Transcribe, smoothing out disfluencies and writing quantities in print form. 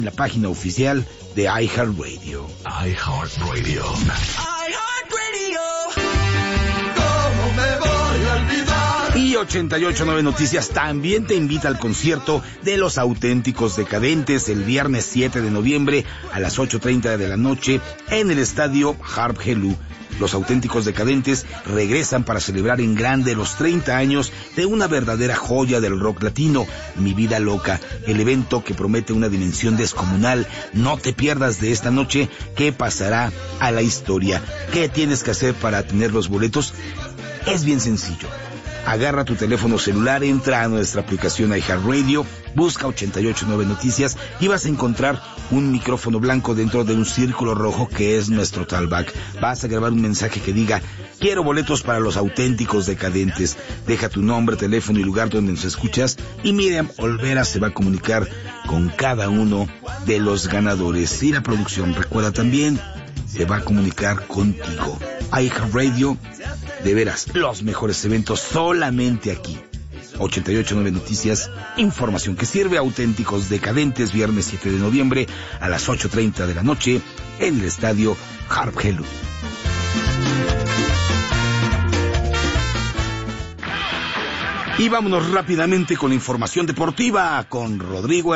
la página oficial de iHeartRadio. iHeartRadio. ¿Cómo me voy a olvidar? Y 88.9 Noticias también te invita al concierto de Los Auténticos Decadentes el viernes 7 de noviembre a las 8:30 de la noche en el estadio Harp Helú. Los Auténticos Decadentes regresan para celebrar en grande los 30 años de una verdadera joya del rock latino, Mi Vida Loca, el evento que promete una dimensión descomunal. No te pierdas de esta noche que pasará a la historia. ¿Qué tienes que hacer para tener los boletos? Es bien sencillo. Agarra tu teléfono celular, entra a nuestra aplicación iHeartRadio, busca 88.9 Noticias y vas a encontrar un micrófono blanco dentro de un círculo rojo que es nuestro talkback. Vas a grabar un mensaje que diga: quiero boletos para Los Auténticos Decadentes. Deja tu nombre, teléfono y lugar donde nos escuchas y Miriam Olvera se va a comunicar con cada uno de los ganadores. Y la producción, recuerda, también se va a comunicar contigo. iHeartRadio, de veras, los mejores eventos solamente aquí. 88.9 Noticias, información que sirve. Auténticos Decadentes, viernes 7 de noviembre a las 8:30 de la noche en el estadio Harp Helú. Y vámonos rápidamente con la información deportiva con Rodrigo